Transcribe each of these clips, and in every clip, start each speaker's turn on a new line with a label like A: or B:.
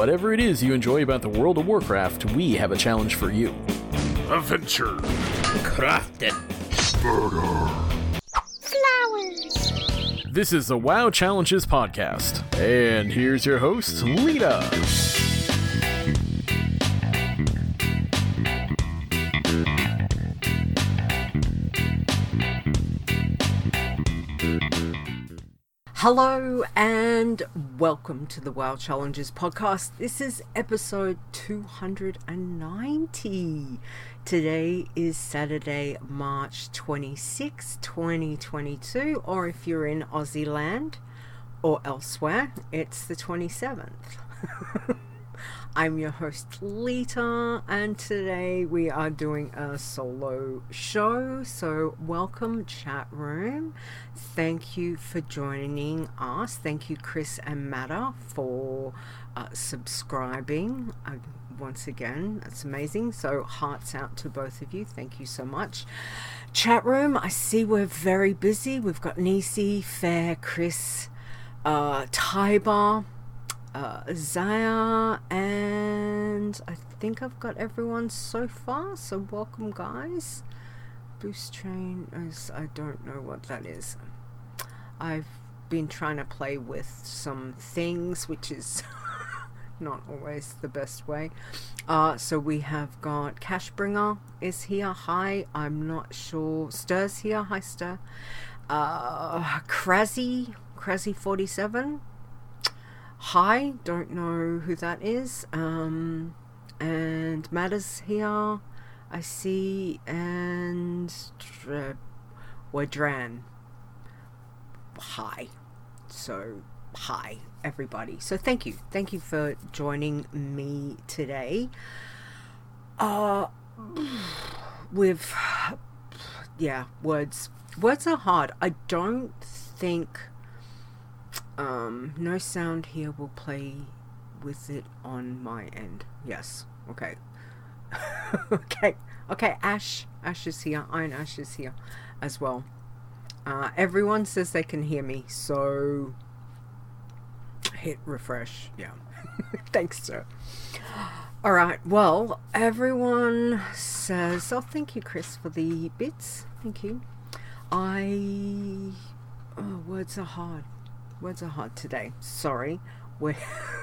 A: whatever it is you enjoy about the World of Warcraft, we have a challenge for you.
B: Adventure.
C: Crafting.
D: Flowers.
A: This is the WoW Challenges podcast, and here's your host, Lita.
D: Hello and welcome to the WoW Challenges podcast. This is episode 290. Today is Saturday, March 26, 2022, or if you're in Aussie land or elsewhere, it's the 27th. I'm your host Lita, and today we are doing a solo show, so welcome chat room. Thank you for joining us. Thank you Chris and Matta for subscribing once again. That's amazing. So hearts out to both of you. Thank you so much. Chat room, I see we're very busy. We've got Nisi, Fair, Chris, Tybar, Zaya, and I think I've got everyone so far, so welcome guys. Boost train is, I don't know what that is. I've been trying to play with some things, which is not always the best way. So we have got Cashbringer is here. Hi, I'm not sure. Stir's here. Hi Stir. Crazy 47. Hi, don't know who that is. And Matta's here, I see, and Wadran. Hi. So, hi, everybody. So thank you for joining me today. Words are hard. I don't think no sound here will play with it on my end. Yes. Okay. Okay, Ash is here. Iron Ash is here as well. Everyone says they can hear me, so hit refresh. Yeah. Thanks, sir. Alright, well, everyone says, oh, thank you, Chris, for the bits. Thank you. Words are hard. Words are hard today. Sorry. What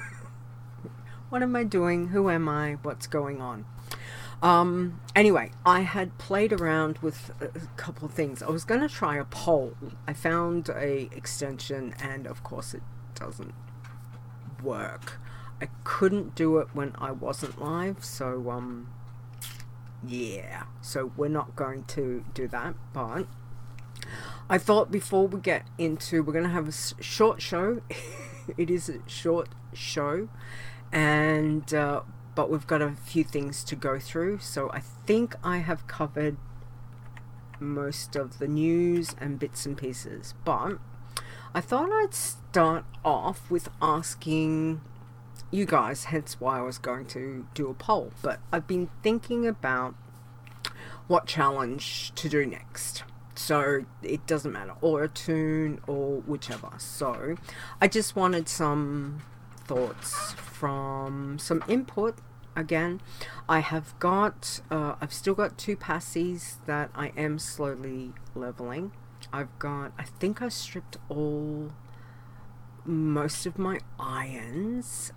D: am I doing? Who am I? What's going on? Anyway, I had played around with a couple of things. I was going to try a poll. I found a extension and of course it doesn't work. I couldn't do it when I wasn't live, so yeah. So we're not going to do that, but I thought before we get into, we're going to have a short show. It is a short show, and but we've got a few things to go through. So I think I have covered most of the news and bits and pieces, but I thought I'd start off with asking you guys, hence why I was going to do a poll. But I've been thinking about what challenge to do next. So it doesn't matter, or a tune or whichever. So I just wanted some thoughts from some input. Again, I have got I've still got 2 passies that I am slowly leveling. I think I stripped most of my irons,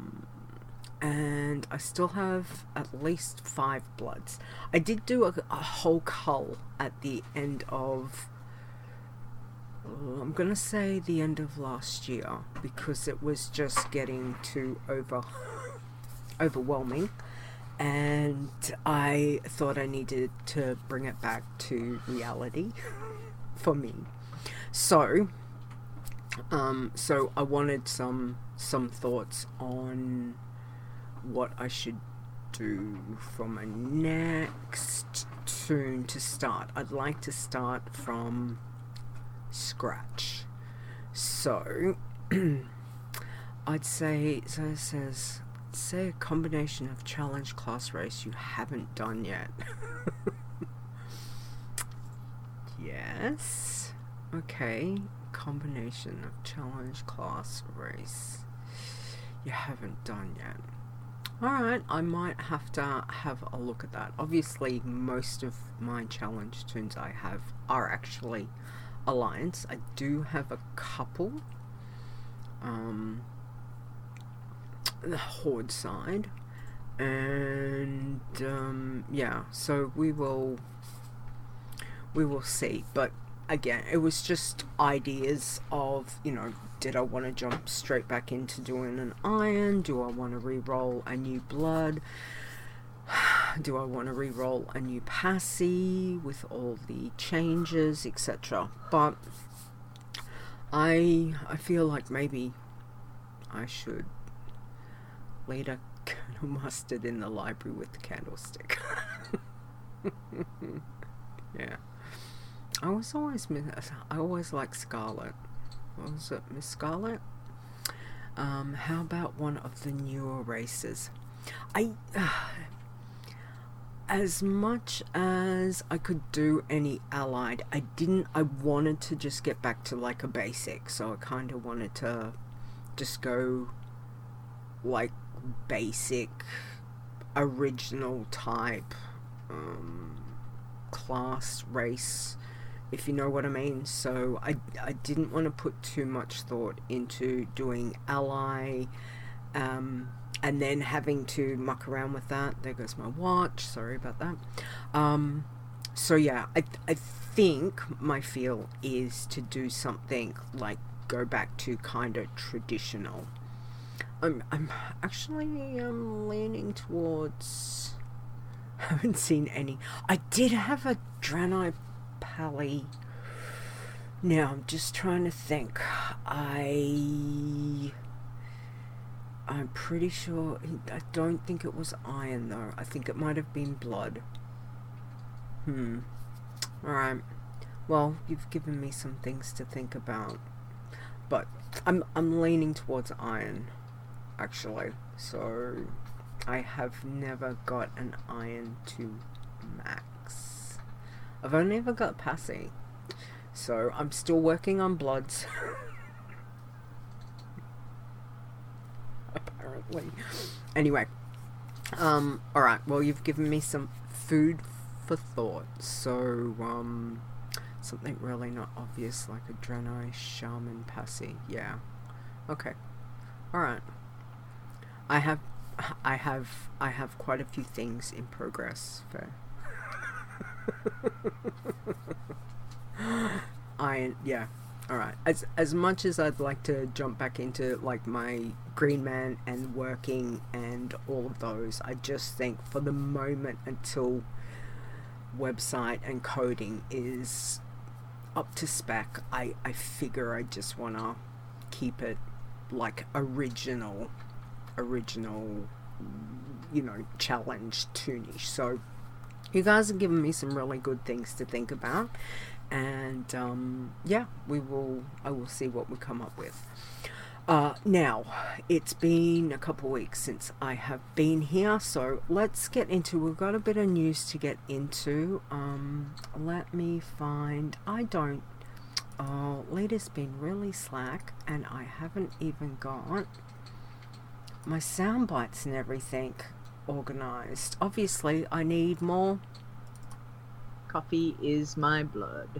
D: and I still have at least 5 bloods. I did do a whole cull at the end of, I'm gonna say the end of last year, because it was just getting too overwhelming, and I thought I needed to bring it back to reality for me. So I wanted some thoughts on what I should do for my next tune to start. I'd like to start from scratch. So I'd say, so it says, say a combination of challenge class race you haven't done yet. Yes. Okay. Combination of challenge class race. you haven't done yet. Alright, I might have to have a look at that. Obviously, most of my challenge tunes I have are actually Alliance. I do have a couple. The Horde side. And, yeah, so we will see. But, again, it was just ideas of, did I want to jump straight back into doing an Iron? Do I want to re-roll a new Blood? Do I want to re-roll a new Passy with all the changes, etc.? But I feel like maybe I should lead a Colonel Mustard in the library with the candlestick. Yeah. I always like Scarlet. What was it, Miss Scarlet? How about one of the newer races? As much as I could do any allied, I wanted to just get back to like a basic, so I kind of wanted to just go like basic, original type, class, race, if you know what I mean. So I didn't want to put too much thought into doing ally, and then having to muck around with that. There goes my watch, sorry about that. So yeah, I think my feel is to do something like go back to kind of traditional. I'm actually leaning towards, haven't seen any. I did have a Draenei Pally. Now I'm just trying to think. I'm pretty sure, I don't think it was Iron though. I think it might have been Blood. Alright. Well, you've given me some things to think about. But I'm leaning towards Iron, actually. So I have never got an Iron to max. I've only ever got Passy. So I'm still working on Bloods. Apparently. Anyway, alright, well, you've given me some food for thought. So something really not obvious like a Draenei Shaman Passy. Yeah, okay, alright. I have quite a few things in progress for yeah. Alright, as much as I'd like to jump back into like my Green Man and working and all of those, I just think for the moment, until website and coding is up to spec, I figure I just want to keep it like original, challenge toonish. So you guys have given me some really good things to think about. And yeah, I will see what we come up with. Now, it's been a couple weeks since I have been here, so let's get into, we've got a bit of news to get into. Let me find, Leader's been really slack, and I haven't even got my sound bites and everything organized. Obviously, I need more.
B: Coffee is my blood.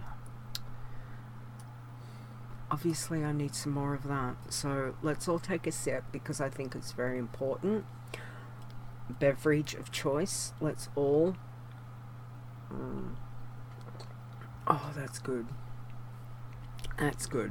D: Obviously, I need some more of that. So let's all take a sip because I think it's very important. Beverage of choice. Let's all. Oh, that's good. That's good.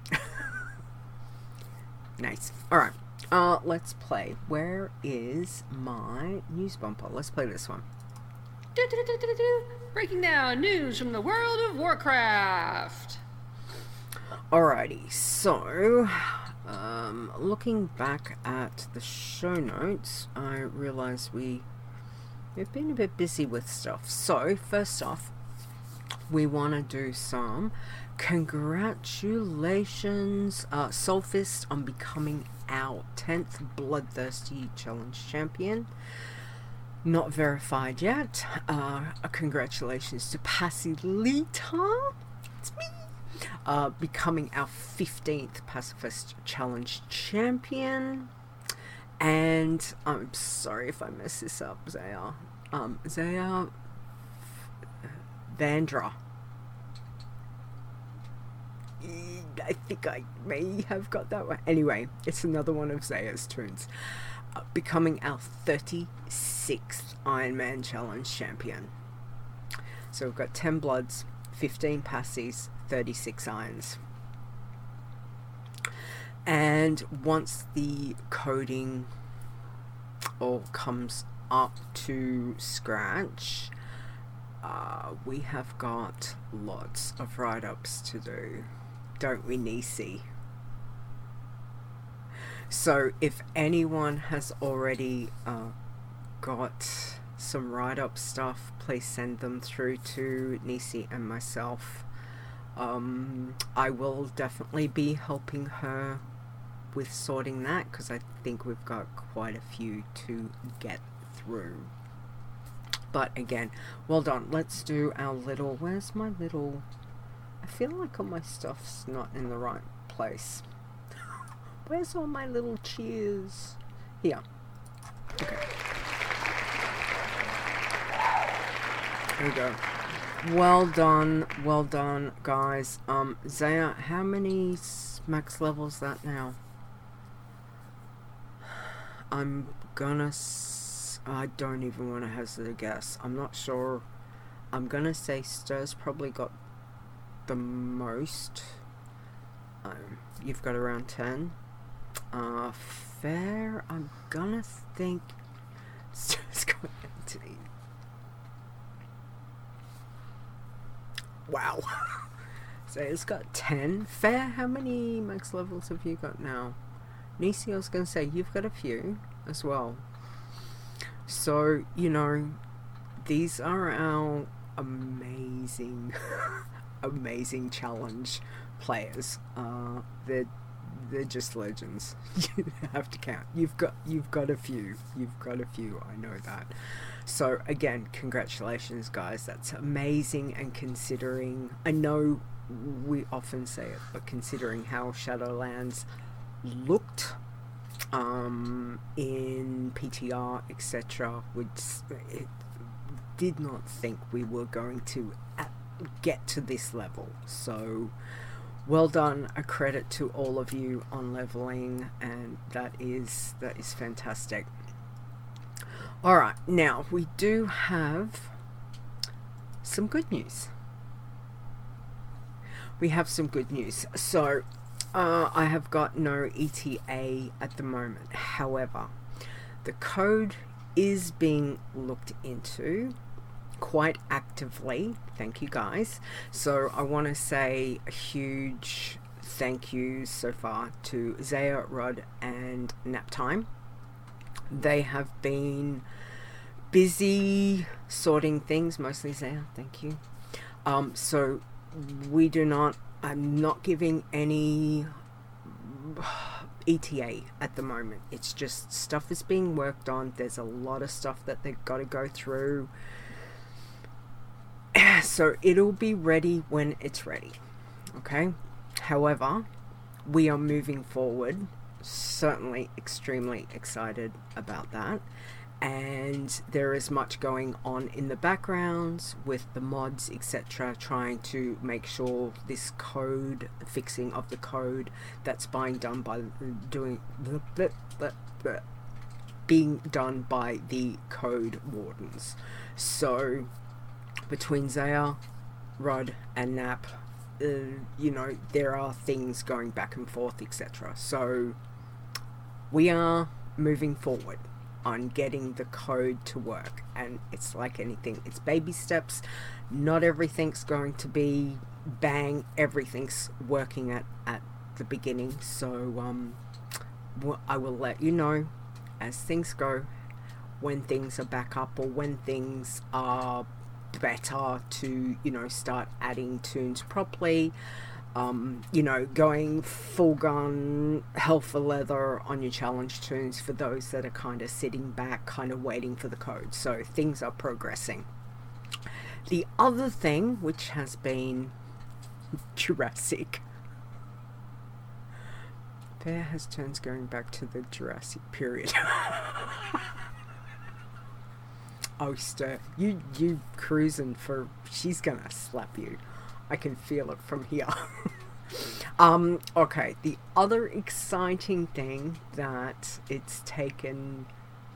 D: Nice. All right. Let's play. Where is my news bumper? Let's play this one.
C: Breaking down news from the world of Warcraft.
D: Alrighty, so looking back at the show notes, I realised we've been a bit busy with stuff. So first off, we want to do some congratulations, Soulfist, on becoming our 10th Bloodthirsty Challenge champion. Not verified yet. Congratulations to Passy Lita. It's me. Becoming our 15th Pacifist Challenge champion. And I'm sorry if I mess this up, Zaya. Zaya Vandra. I think I may have got that one. Anyway, it's another one of Zaya's tunes. Becoming our 36th Ironman Challenge champion. So we've got 10 bloods, 15 passies, 36 irons. And once the coding all comes up to scratch, we have got lots of write-ups to do, don't we, Nisi? So if anyone has already got some write-up stuff, please send them through to Nisi and myself. I will definitely be helping her with sorting that, because I think we've got quite a few to get through. But again, well done. Let's do our little... Where's my little... I feel like all my stuff's not in the right place. Where's all my little cheers? Here. Okay. There we go. Well done, guys. Zaya, how many max levels that now? I'm gonna... I don't even want to hazard a guess. I'm not sure. I'm gonna say Stir's probably got the most. You've got around 10. Fair, I'm gonna think Stir's got 18. Wow. So it's got 10. Fair, how many max levels have you got now? Nisi, I was going to say, you've got a few as well. So, you know, these are our amazing, amazing challenge players. They're just legends. You have to count. You've got a few. I know that. So again, congratulations, guys. That's amazing. And considering, I know we often say it, but considering how Shadowlands looked in PTR, etc., it did not think we were going to get to this level. So well done, a credit to all of you on leveling, and that is fantastic. Alright, now we do have some good news. So I have got no ETA at the moment. However, the code is being looked into quite actively. Thank you, guys. So I want to say a huge thank you so far to Zaya, Rod, and Naptime. They have been busy sorting things, mostly Zaya, thank you. So I'm not giving any ETA at the moment. It's just stuff is being worked on. There's a lot of stuff that they've got to go through. So it'll be ready when it's ready. Okay? However, we are moving forward. Certainly extremely excited about that. And there is much going on in the backgrounds with the mods, etc., trying to make sure this code, fixing of the code that's being done by the code wardens. So between Zaya, Rod, and Nap, you know, there are things going back and forth, etc. So we are moving forward on getting the code to work, and it's like anything, it's baby steps. Not everything's going to be bang, everything's working at the beginning. So I will let you know as things go, when things are back up or when things are better to, you know, start adding tunes properly. You know, going full gun hell for leather on your challenge tunes for those that are kind of sitting back, kind of waiting for the code. So things are progressing. The other thing, which has been Jurassic, Bear has turns going back to the Jurassic period. Oyster, you cruising for... She's gonna slap you. I can feel it from here. Okay, the other exciting thing that it's taken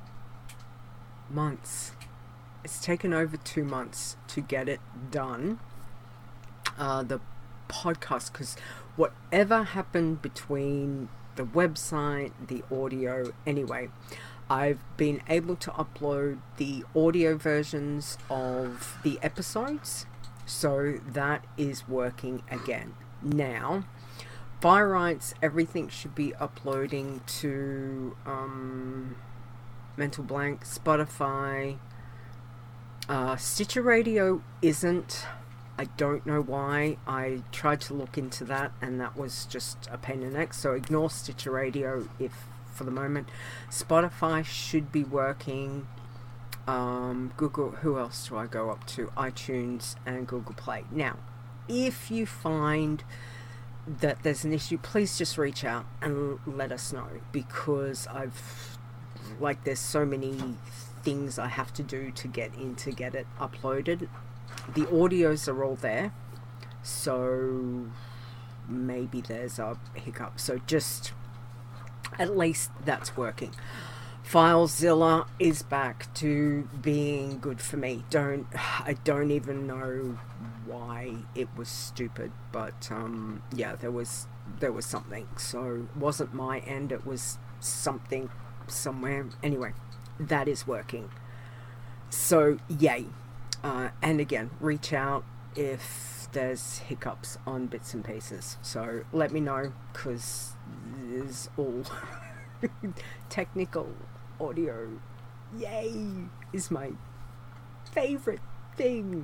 D: months. It's taken over 2 months to get it done. The podcast, because whatever happened between the website, the audio, anyway, I've been able to upload the audio versions of the episodes, so that is working again. Now, by rights, everything should be uploading to Mental Blank, Spotify. Stitcher Radio isn't. I don't know why. I tried to look into that and that was just a pain in the neck, so ignore Stitcher Radio if for the moment. Spotify should be working. Google, who else do I go up to? iTunes and Google Play. Now, if you find that there's an issue, please just reach out and let us know, because there's so many things I have to do to get it uploaded. The audios are all there, so maybe there's a hiccup, so just at least that's working. FileZilla is back to being good for me. I don't even know why it was stupid, but yeah, there was something. So it wasn't my end, it was something somewhere. Anyway, that is working. So yay. And again, reach out if there's hiccups on bits and pieces. So let me know, because it's all technical audio. Yay! Is my favorite thing.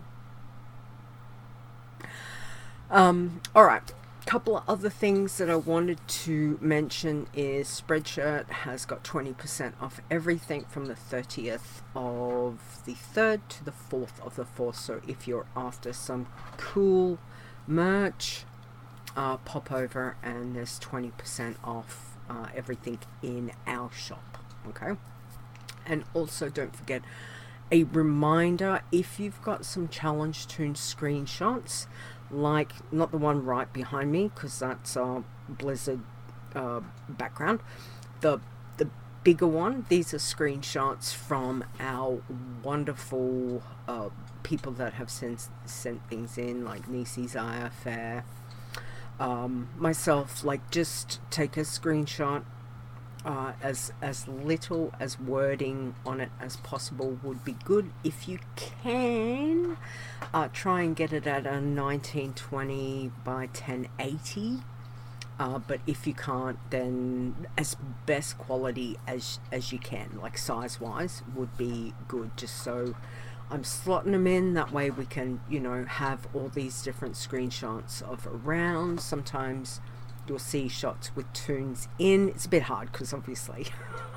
D: Alright. Couple of other things that I wanted to mention is Spreadshirt has got 20% off everything from the 30th of the 3rd to the 4th of the 4th. So if you're after some cool merch, pop over and there's 20% off everything in our shop. Okay? And also don't forget a reminder, if you've got some Challenge Toon screenshots, like not the one right behind me because that's Blizzard background, the bigger one, these are screenshots from our wonderful people that have sent things in, like Nisi, Zaya, Fair, myself. Like, just take a screenshot, as little as wording on it as possible would be good. If you can, try and get it at a 1920 by 1080, but if you can't, then as best quality as you can, like size wise, would be good, just so I'm slotting them in. That way we can, have all these different screenshots of around. Sometimes you'll see shots with toons in. It's a bit hard because obviously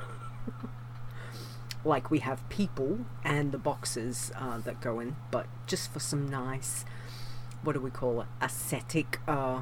D: like we have people and the boxes that go in, but just for some nice, what do we call it, aesthetic, I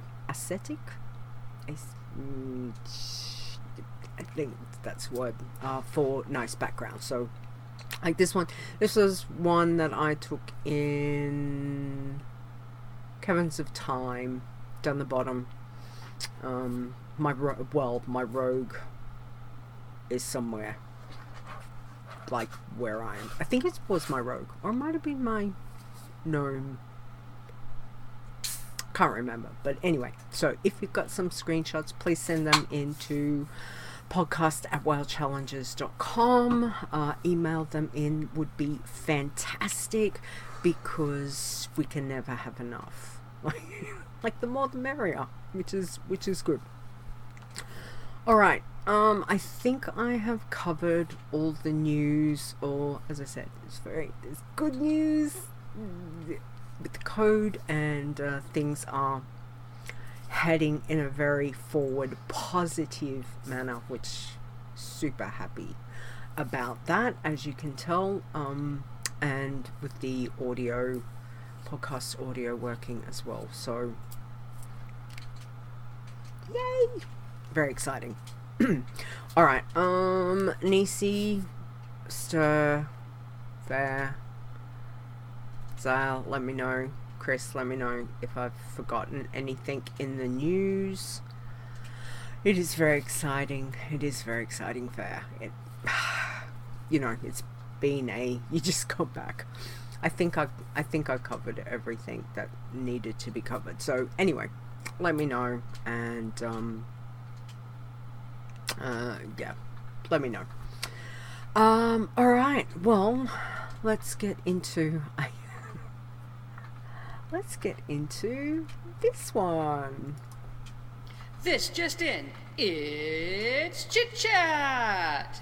D: think that's what, for nice background. So like this was one that I took in Caverns of Time, down the bottom. My rogue is somewhere, like where I am. I think it was my rogue, or it might have been my gnome. Can't remember, but anyway. So if you've got some screenshots, please send them into podcast@wildchallenges.com. Email them in would be fantastic, because we can never have enough. Like the more the merrier, which is good. Alright, I think I have covered all the news, or as I said, there's good news with the code, and things are heading in a very forward, positive manner, which super happy about that, as you can tell, and with the podcast audio working as well. So yay! very exciting. Alright, Nisi, Stir, Fair, Zal, let me know. Chris, let me know if I've forgotten anything in the news. It is very exciting. It is very exciting fair. It, you know, it's been you just got back. I think I covered everything that needed to be covered. So anyway, let me know, and yeah, let me know. All right. Well, let's get into this one.
C: This just in. It's Chit Chat!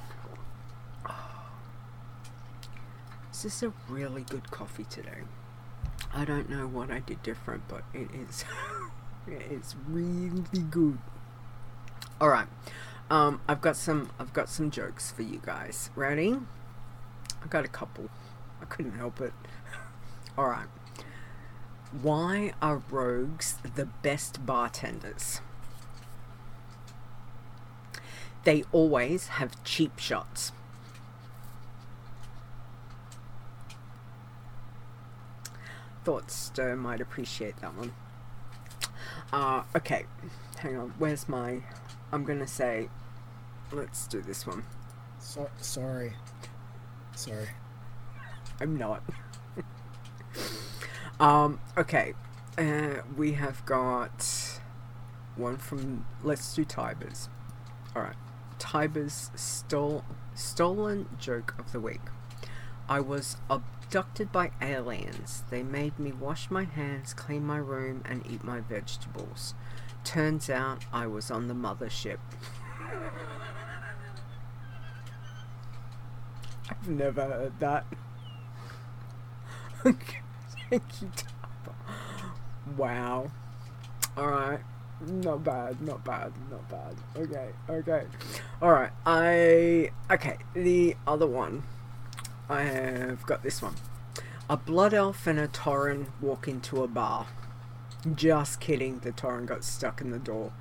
D: This is a really good coffee today. I don't know what I did different, but it is it is really good. Alright. I've got some jokes for you guys. Ready? I've got a couple. I couldn't help it. Alright. Why are rogues the best bartenders? They always have cheap shots. Thought Stir might appreciate that one. Okay. Hang on. Where's my... I'm gonna say... Let's do this one.
E: Sorry.
D: I'm not. Okay. We have got one from... Let's do Tybers. Alright. Tybers stolen joke of the week. I was abducted by aliens. They made me wash my hands, clean my room, and eat my vegetables. Turns out I was on the mothership. I've never heard that. Thank you, Tyber. Wow. Alright. Not bad. Okay. Alright, okay, the other one. I have got this one. A blood elf and a Tauren walk into a bar. Just kidding, the Tauren got stuck in the door.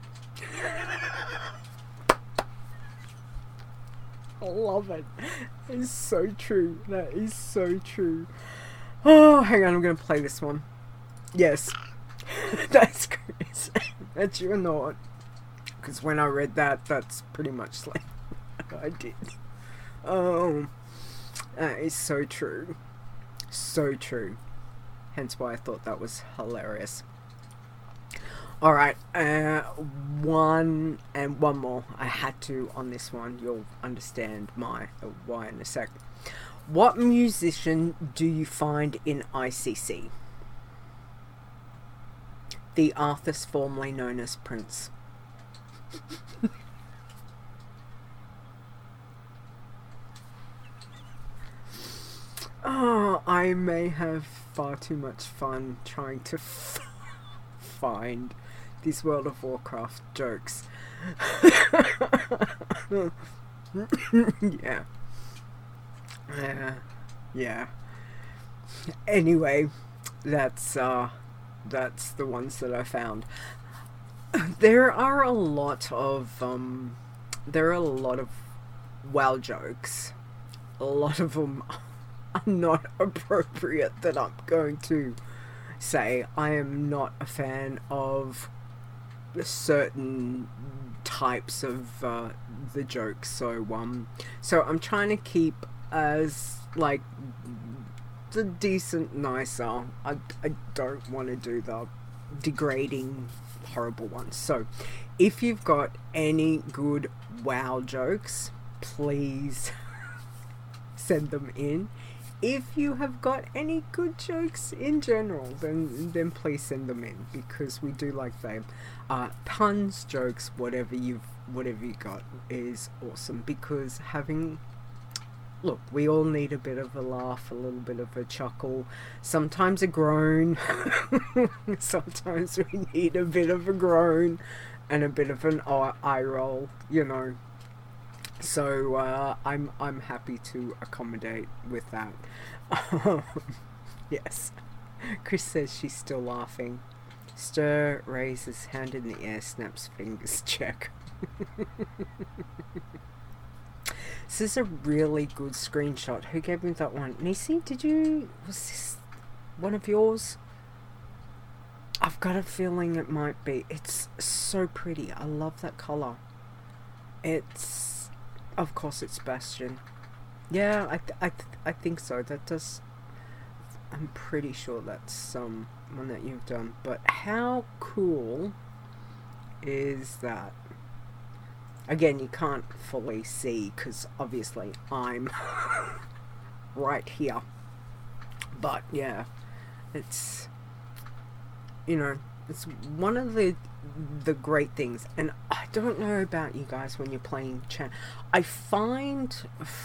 D: I love it. It's so true. That is so true. Oh, hang on, I'm going to play this one. Yes. That's Chris. That's you not. Because when I read that, that's pretty much like I did. Oh, that is so true. So true. Hence why I thought that was hilarious. Alright, one more. I had to on this one. You'll understand my why in a sec. What musician do you find in ICC? The Arthas formerly known as Prince. Oh, I may have far too much fun trying to find these World of Warcraft jokes. Yeah. Anyway, that's the ones that I found. There are a lot of WoW jokes. A lot of them are not appropriate that I'm going to say. I am not a fan of certain types of the jokes, so I'm trying to keep as like the decent, nicer. I don't want to do the degrading, horrible ones. So if you've got any good WoW jokes, please send them in. If you have got any good jokes in general, then please send them in, because we do like them. Puns, jokes, whatever you got is awesome, because look, we all need a bit of a laugh, a little bit of a chuckle, sometimes a groan. Sometimes we need a bit of a groan and a bit of an eye roll, you know. So I'm happy to accommodate with that. Yes. Chris says she's still laughing. Stir raises hand in the air, snaps fingers, check. This is a really good screenshot. Who gave me that one? Nisi, was this one of yours? I've got a feeling it might be. It's so pretty. I love that colour. Of course it's Bastion. Yeah, I think so. I'm pretty sure that's one that you've done. But how cool is that? Again, you can't fully see because obviously I'm right here. But yeah, it's it's one of the great things. And I don't know about you guys when you're playing I find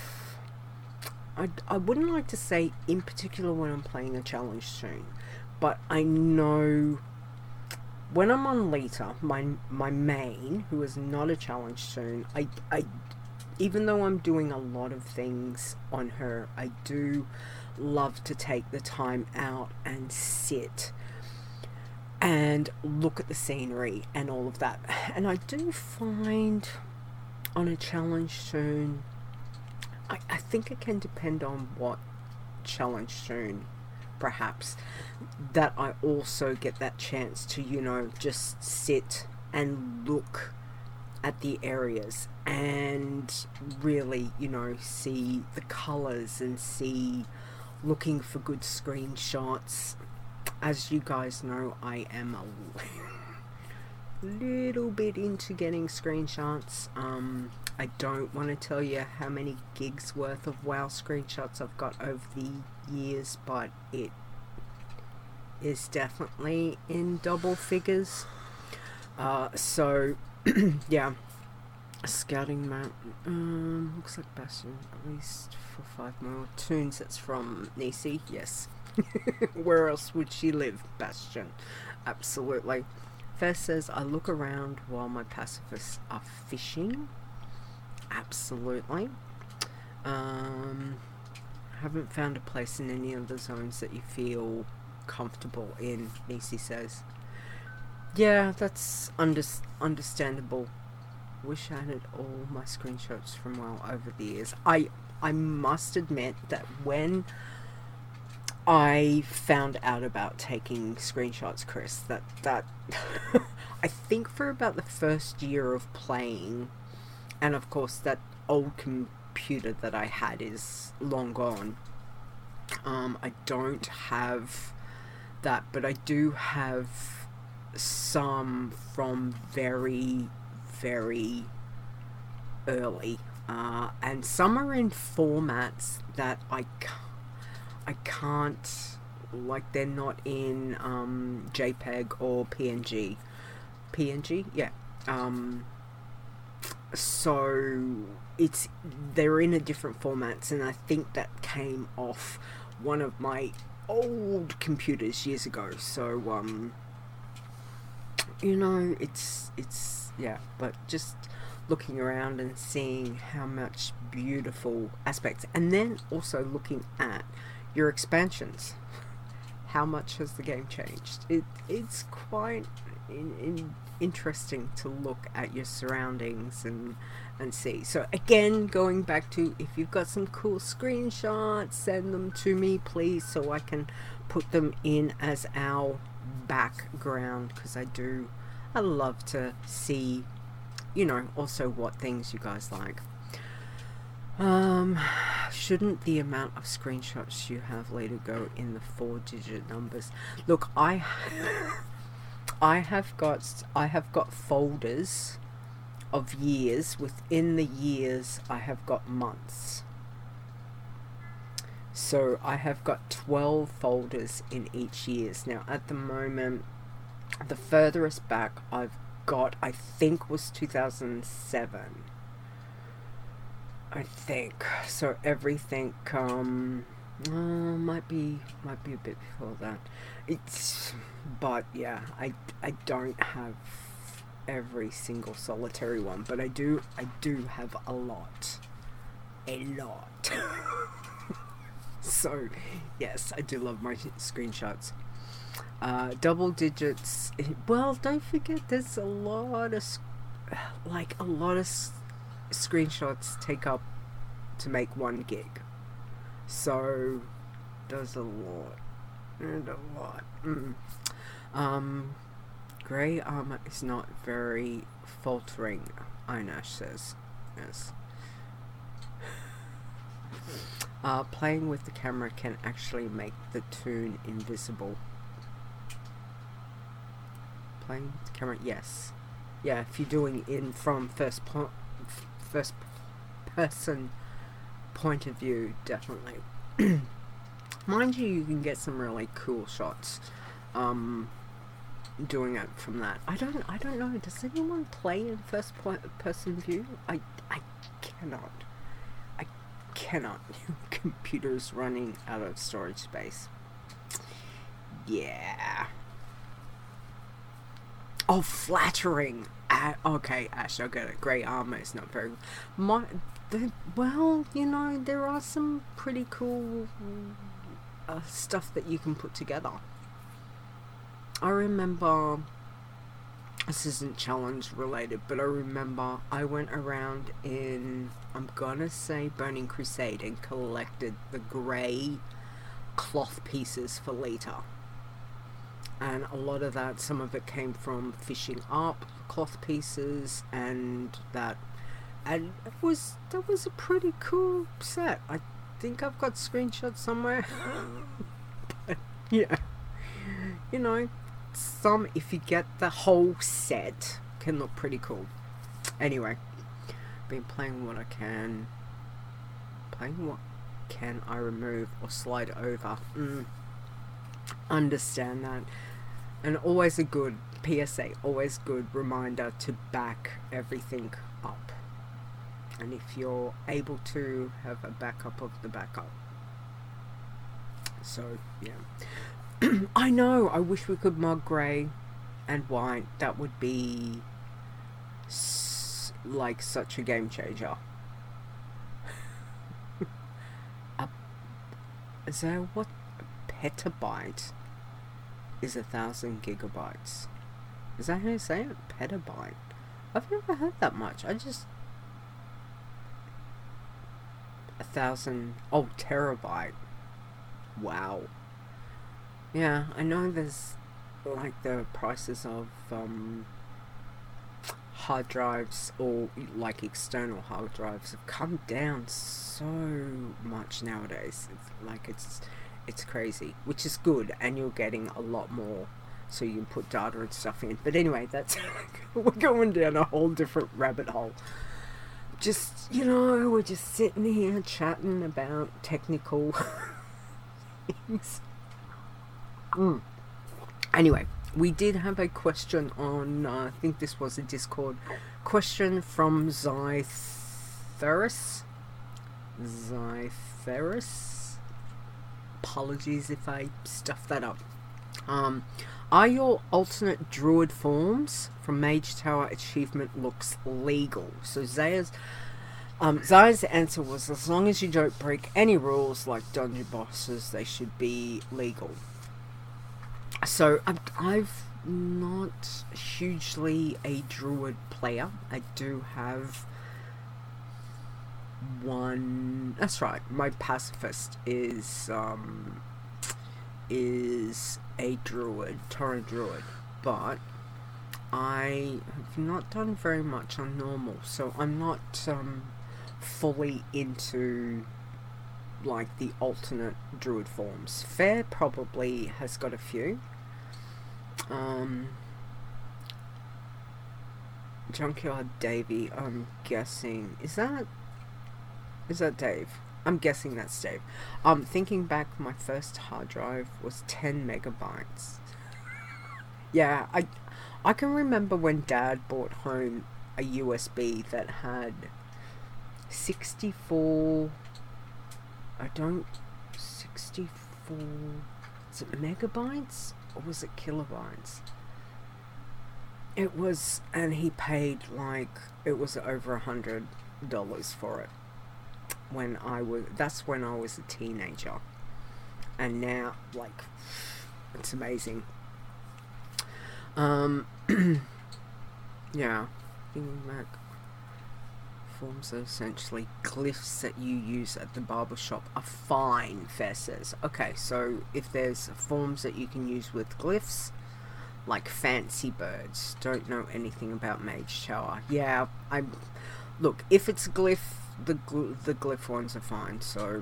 D: I wouldn't like to say in particular when I'm playing a challenge tune, but I know when I'm on Lita, my main, who is not a challenge tune, I even though I'm doing a lot of things on her, I do love to take the time out and sit and look at the scenery and all of that. And I do find on a challenge tune, I think it can depend on what challenge tune, perhaps, that I also get that chance to, just sit and look at the areas and really, see the colours and looking for good screenshots. As you guys know, I am a little bit into getting screenshots. I don't want to tell you how many gigs worth of WoW screenshots I've got over the years, but it is definitely in double figures. So yeah, scouting map, looks like Bastion, at least for 5 more tunes. That's from Nisi. Yes. Where else would she live? Bastion. Absolutely. First says, I look around while my pacifists are fishing. Absolutely. Haven't found a place in any of the zones that you feel comfortable in, Nisi says. Yeah, that's understandable. Wish I had all my screenshots from WoW over the years. I must admit that when I found out about taking screenshots, Chris, that I think for about the first year of playing, and of course that old computer that I had is long gone. I don't have that, but I do have some from very, very early, and some are in formats that I can't, like, they're not in JPEG or PNG. PNG? Yeah. So they're in a different formats, and I think that came off one of my old computers years ago. So it's yeah, but just looking around and seeing how much beautiful aspects, and then also looking at your expansions. How much has the game changed? It's quite interesting to look at your surroundings and see. So again, going back to, if you've got some cool screenshots, send them to me, please, so I can put them in as our background, because I love to see, also what things you guys like. Shouldn't the amount of screenshots you have later go in the 4-digit numbers? Look, I have got folders of years. Within the years, I have got months. So I have got 12 folders in each years. Now, at the moment, the furthest back I've got, I think, was 2007. I think so. Everything might be a bit before that. But yeah, I don't have every single solitary one, but I do have a lot. So yes, I do love my screenshots. Double digits. Well, don't forget, there's a lot of like a lot of screenshots take up to make 1 gig. So does a lot. And a lot. Grey armor is not very faltering, Inash says. Yes. Playing with the camera can actually make the toon invisible. Playing with the camera, yes. Yeah, if you're doing in from first person point of view, definitely. Mind you can get some really cool shots doing it from that. I don't know, does anyone play in first person view? I cannot. Computer's running out of storage space. Yeah. Oh, flattering. Okay, Ash, I get it. Grey armor is not very... well, you know, there are some pretty cool stuff that you can put together. I remember... This isn't challenge related, but I remember I went around in, I'm gonna say, Burning Crusade and collected the grey cloth pieces for later. And a lot of that, some of it came from fishing up cloth pieces, and that was a pretty cool set. I think I've got screenshots somewhere. But yeah, you know, some, if you get the whole set, can look pretty cool. Anyway, been playing what I can. Playing what can I remove or slide over. Understand that. And always a good PSA, always good reminder to back everything up. And if you're able to, have a backup of the backup. So, yeah. I know, I wish we could mod grey and white. That would be like such a game changer. Is there what? A petabyte is 1,000 gigabytes. Is that how you say it? Petabyte. I've never heard that much. I just 1,000. Oh, terabyte. Wow. Yeah, I know there's like the prices of hard drives, or like external hard drives, have come down so much nowadays. It's crazy, which is good, and you're getting a lot more, so you can put data and stuff in. But anyway, that's we're going down a whole different rabbit hole. Just, you know, we're just sitting here chatting about technical things. Anyway, we did have a question on, I think this was a Discord question from Zytheris. Apologies if I stuffed that up. Are your alternate druid forms from Mage Tower achievement looks legal? So Zaya's answer was, as long as you don't break any rules like dungeon bosses, they should be legal. So I've not hugely a druid player. I do have one. That's right. My pacifist is a druid, Tauren druid, but I have not done very much on normal, so I'm not fully into like the alternate druid forms. Fair probably has got a few. Junkyard Davey, I'm guessing, is that Dave? I'm guessing that's Dave. Thinking back, my first hard drive was 10 megabytes. Yeah, I can remember when Dad brought home a USB that had 64, is it megabytes or was it kilobytes? It was, and he paid it was over $100 for it. That's when I was a teenager. And now, it's amazing. Yeah. thinking back. Forms are essentially glyphs that you use at the barbershop are fine, Fair says. Okay, so if there's forms that you can use with glyphs, like fancy birds. Don't know anything about Mage Tower. Yeah, look, if it's glyph, the glyph ones are fine, so...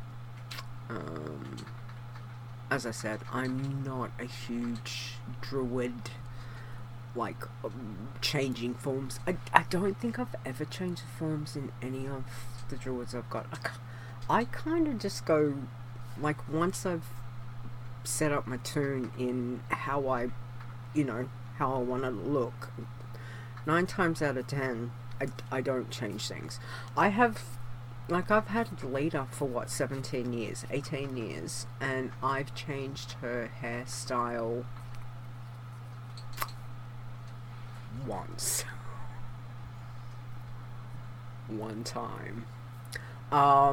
D: as I said, I'm not a huge druid, like, changing forms. I don't think I've ever changed the forms in any of the druids I've got. I kind of just go, like, once I've set up my toon in how I want to look, 9 times out of 10, I don't change things. I've had Lita for 17 years, 18 years, and I've changed her hairstyle once. One time. I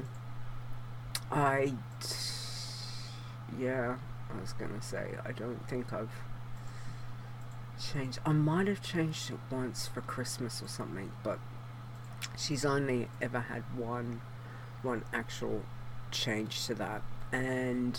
D: was gonna say, I don't think I've changed. I might have changed it once for Christmas or something, but she's only ever had one actual change to that, and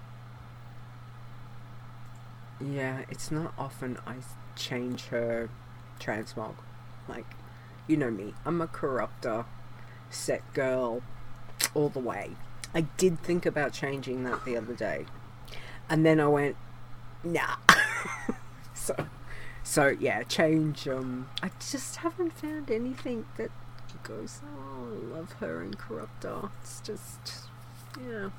D: yeah, it's not often I change her transmog. Like, you know me, I'm a corruptor set girl all the way. I did think about changing that the other day, and then I went, nah. So yeah, change. I just haven't found anything that goes, oh, I love her in Corruptor. It's just, yeah.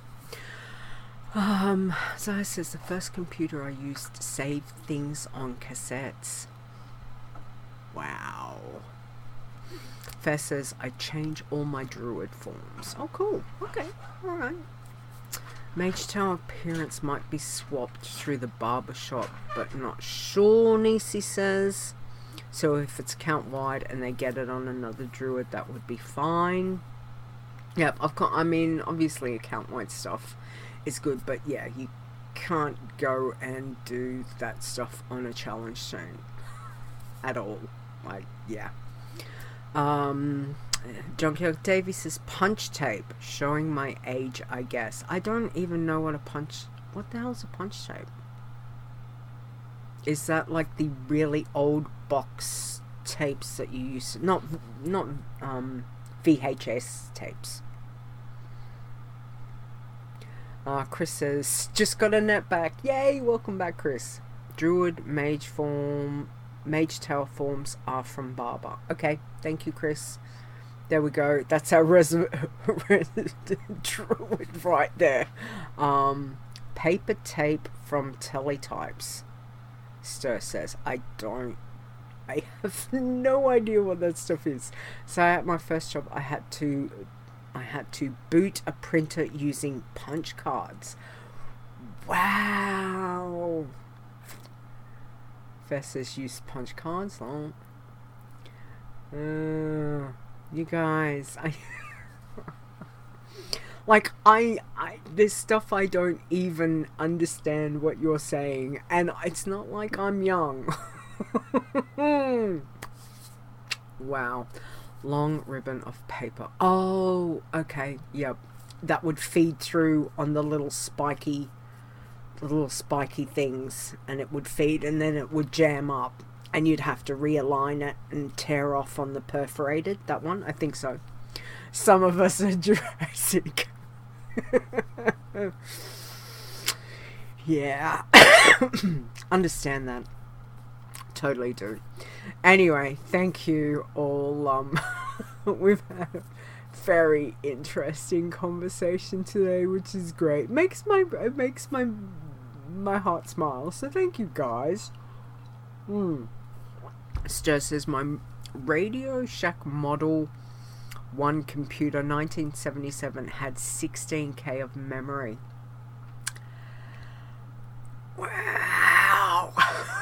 D: Zaya says, the first computer I used to save things on cassettes. Wow. Fair says, I change all my druid forms. Oh, cool. Okay. Alright. Mage Tower appearance might be swapped through the barbershop, but not sure, Nisi says. So if it's account wide and they get it on another druid, that would be fine. Yep, obviously account wide stuff is good, but yeah, you can't go and do that stuff on a challenge zone at all. Like, yeah. Junkyard Davey says, punch tape, showing my age, I guess. I don't even know what the hell's a punch tape? Is that like the really old box tapes that you used to, not VHS tapes? Chris says, just got a net back. Yay, welcome back, Chris. Druid Mage Tower forms are from Barber. Okay, thank you, Chris. There we go. That's our druid right there. Paper tape from Teletypes. Stir says, I have no idea what that stuff is. So at my first job, I had to boot a printer using punch cards. Wow. Festus used punch cards. Oh. You guys, there's stuff I don't even understand what you're saying, and it's not like I'm young. Wow. Long ribbon of paper. Oh, okay, yep. That would feed through on the little spiky things, and it would feed, and then it would jam up, and you'd have to realign it and tear off on the perforated. That one? I think so. Some of us are Jurassic. Yeah. Understand that. Totally do. Anyway, thank you all. We've had a very interesting conversation today, which is great. It makes my heart smile. So thank you, guys. Stir says, my Radio Shack Model 1 computer 1977 had 16K of memory. Wow.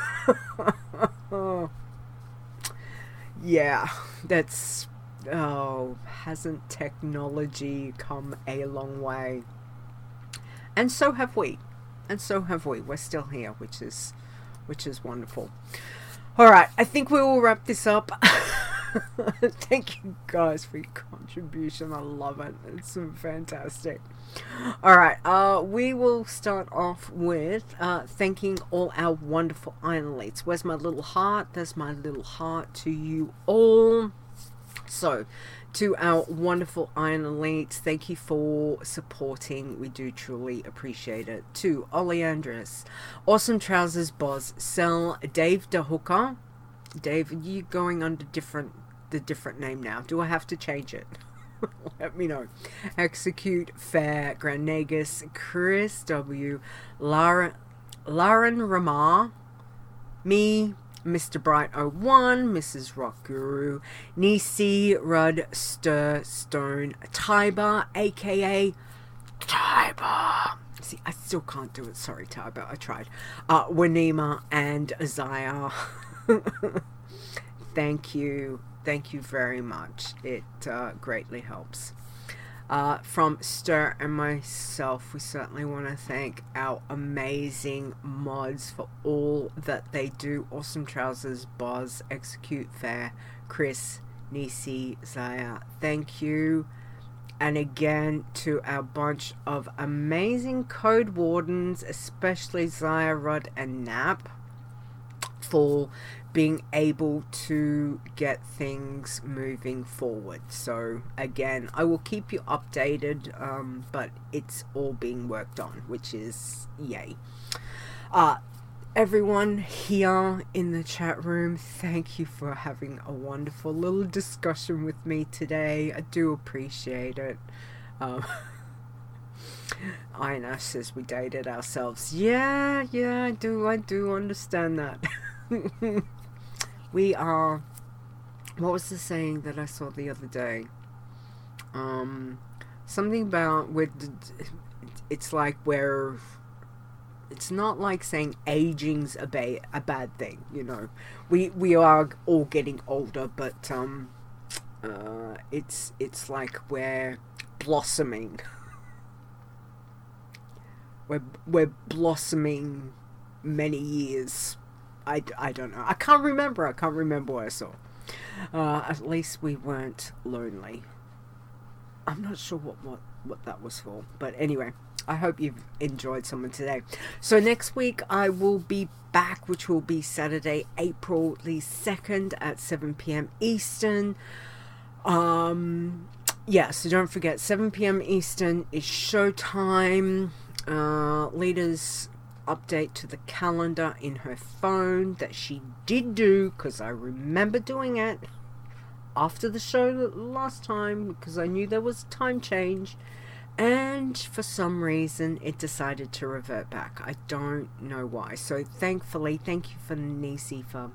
D: Yeah, that's... Oh, hasn't technology come a long way? And so have we. We're still here, which is wonderful. Alright, I think we will wrap this up. Thank you guys for your contribution. I love it. It's so fantastic. Alright, we will start off with thanking all our wonderful Iron Elites. Where's my little heart? There's my little heart to you all. So, to our wonderful Iron Elites, thank you for supporting. We do truly appreciate it. To Ollie Andrus, Awesome Trousers Boz, Sel, Dave DeHooker. Dave, are you going under the different name now? Do I have to change it? Let me know. Execute Fair, Grand Negus, Chris W, Lauren Ramar, me, Mr. Bright 01, Mrs. Rock Guru, Nisi, Rudd, Stir, Stone, Tiber, aka Tiber. See, I still can't do it. Sorry, Tiber. I tried. Wanima and Isaiah. Thank you. Thank you very much. It greatly helps. From Stir and myself, we certainly want to thank our amazing mods for all that they do. Awesome Trousers, Boz, Execute Fair, Chris, Nisi, Zaya. Thank you. And again, to our bunch of amazing code wardens, especially Zaya, Rudd, and Nap, for being able to get things moving forward. So again, I will keep you updated, but it's all being worked on, which is yay. Everyone here in the chat room, thank you for having a wonderful little discussion with me today. I do appreciate it. Ina says we dated ourselves. Yeah, I do understand that. We are, what was the saying that I saw the other day? Something about, it's like where, it's not like saying aging's a bad thing, you know. We are all getting older, but it's like we're blossoming. We're blossoming many years. I don't know. I can't remember what I saw. At least we weren't lonely. I'm not sure what that was for. But anyway, I hope you've enjoyed someone today. So next week I will be back, which will be Saturday, April the 2nd at 7 p.m. Eastern. Yeah, so don't forget, 7 p.m. Eastern is showtime. Leaders update to the calendar in her phone that she did do, because I remember doing it after the show last time, because I knew there was a time change, and for some reason it decided to revert back. I don't know why. So thankfully, thank you for Nisi for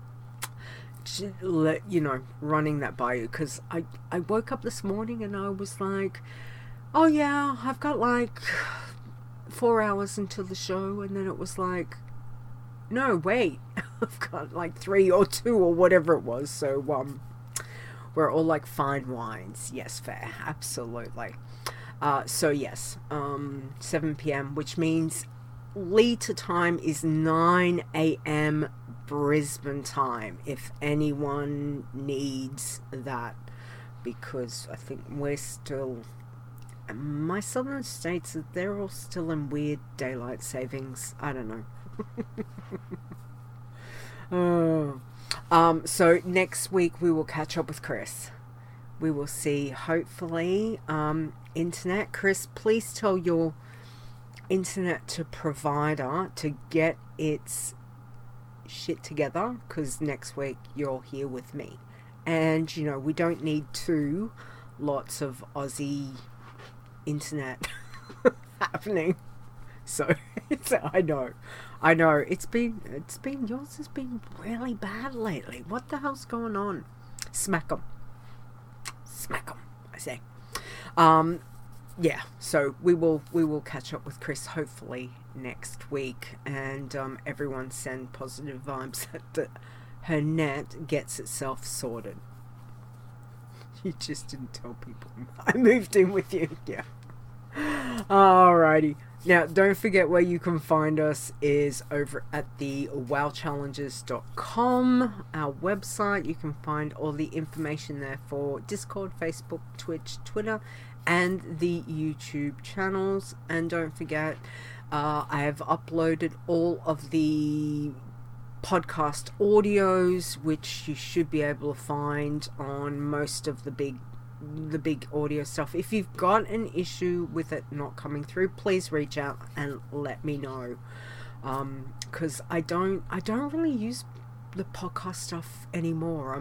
D: running that by you, because I woke up this morning and I was like, oh yeah, I've got like 4 hours until the show, and then it was like, no, wait, I've got like 3 or 2 or whatever it was. So we're all like fine wines. Yes, fair, absolutely. So yes, 7 p.m, which means Lita time is 9 a.m. Brisbane time, if anyone needs that, because I think we're still, my southern states, they're all still in weird daylight savings. I don't know. So next week we will catch up with Chris. We will see, hopefully, internet. Chris, please tell your internet provider to get its shit together, because next week you're here with me. And, you know, we don't need lots of Aussie internet happening. So I know it's been yours has been really bad lately. What the hell's going on? Smack 'em, I say. Yeah, so we will catch up with Chris hopefully next week, and everyone send positive vibes that her net gets itself sorted. You just didn't tell people I moved in with you. Yeah. Alrighty. Now, don't forget where you can find us is over at the wowchallenges.com, our website. You can find all the information there for Discord, Facebook, Twitch, Twitter, and the YouTube channels. And don't forget, I have uploaded all of the podcast audios, which you should be able to find on most of the big audio stuff. If you've got an issue with it not coming through, please reach out and let me know, because I don't really use the podcast stuff anymore.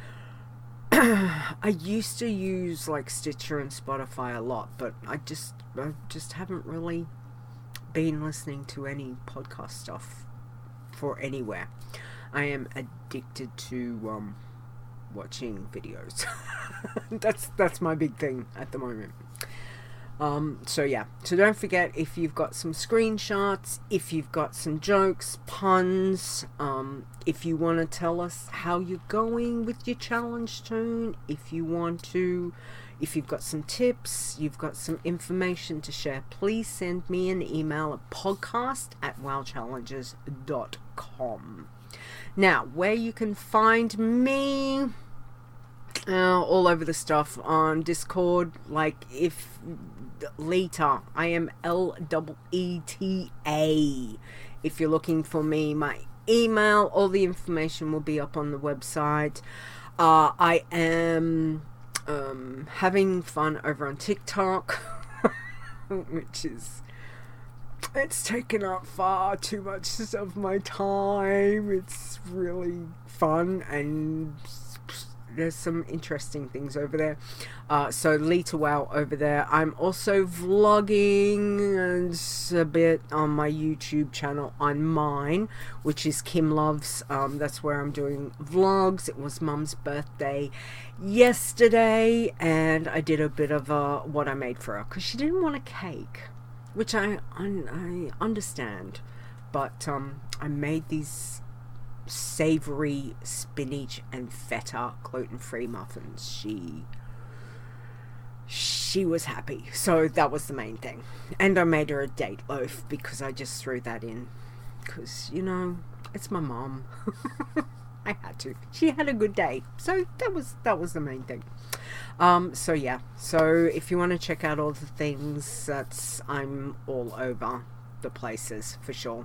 D: I used to use like Stitcher and Spotify a lot, but I just haven't really been listening to any podcast stuff for anywhere. I am addicted to watching videos. that's my big thing at the moment. So yeah, so don't forget, if you've got some screenshots, if you've got some jokes, puns, if you want to tell us how you're going with your challenge tune, if you've got some tips, you've got some information to share, please send me an email at podcast@wowchallenges.com. Now, where you can find me, all over the stuff on Discord, like if Leta, I am LEETA. If you're looking for me, my email, all the information will be up on the website. I am having fun over on TikTok, which is, it's taken up far too much of my time. It's really fun, and there's some interesting things over there. So Leta Wow over there. I'm also vlogging and a bit on my YouTube channel, on mine, which is Kim Loves. That's where I'm doing vlogs. It was Mum's birthday yesterday, and I did a bit of what I made for her, because she didn't want a cake, which I understand, but I made these savory spinach and feta gluten-free muffins. She was happy, so that was the main thing. And I made her a date loaf, because I just threw that in, because, you know, it's my mom. I had to. She had a good day, so that was the main thing. So yeah, so if you want to check out all the things, I'm all over the places for sure.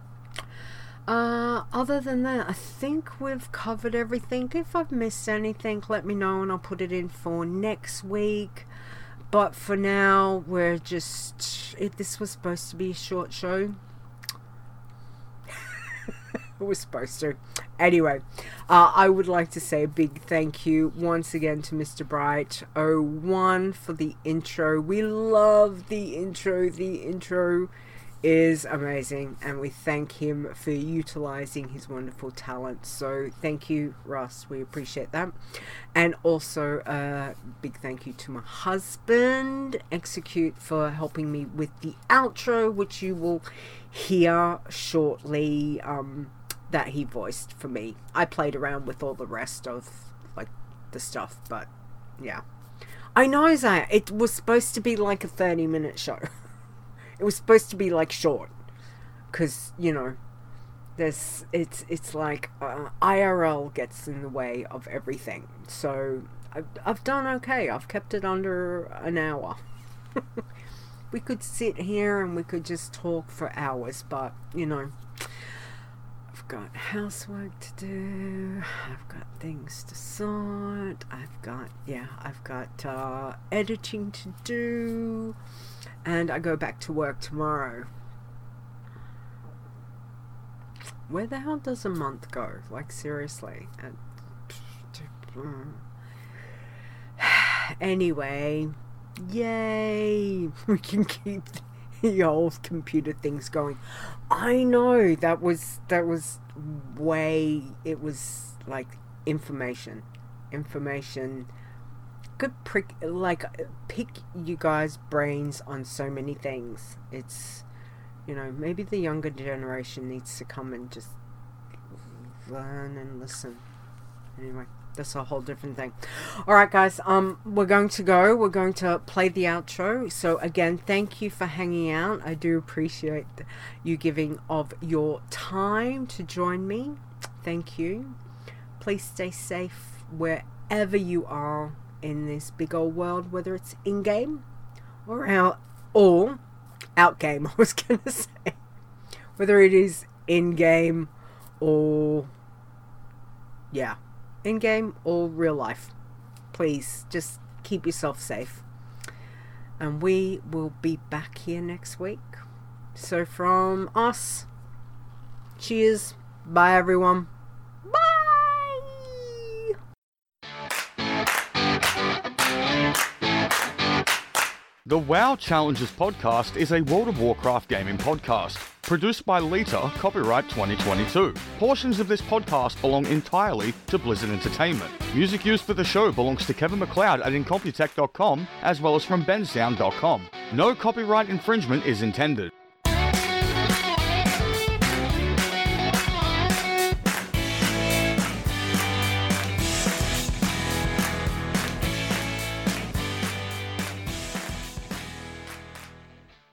D: Other than that, I think we've covered everything. If I've missed anything, let me know and I'll put it in for next week. But for now, this was supposed to be a short show. It was supposed to. Anyway, I would like to say a big thank you once again to Mr. Bright01 for the intro. We love the intro. The intro is amazing, and we thank him for utilizing his wonderful talent. So thank you, Russ. We appreciate that. And also a big thank you to my husband, Execute, for helping me with the outro, which you will hear shortly, that he voiced for me. I played around with all the rest of like the stuff, but yeah, I know that it was supposed to be like a 30-minute show. It was supposed to be like short, because, you know, it's like IRL gets in the way of everything. So I've done okay. I've kept it under an hour. We could sit here and we could just talk for hours, but, you know, I've got housework to do, I've got things to sort, I've got editing to do, and I go back to work tomorrow. Where the hell does a month go? Like, seriously. Anyway, yay! We can keep the old computer things going. I know, that was way, it was like information could pick you guys' brains on so many things. It's, you know, maybe the younger generation needs to come and just learn and listen. Anyway, That's a whole different thing. All right, guys. We're going to go. We're going to play the outro. So again, thank you for hanging out. I do appreciate you giving of your time to join me. Thank you. Please stay safe wherever you are in this big old world, whether it's in-game or out-game, I was going to say. Whether it is in-game or, yeah, in-game or real life. Please, just keep yourself safe. And we will be back here next week. So from us, cheers. Bye, everyone. Bye!
F: The WoW Challenges podcast is a World of Warcraft gaming podcast, produced by Lita, copyright 2022. Portions of this podcast belong entirely to Blizzard Entertainment. Music used for the show belongs to Kevin MacLeod at Incompetech.com, as well as from bensound.com. No copyright infringement is intended.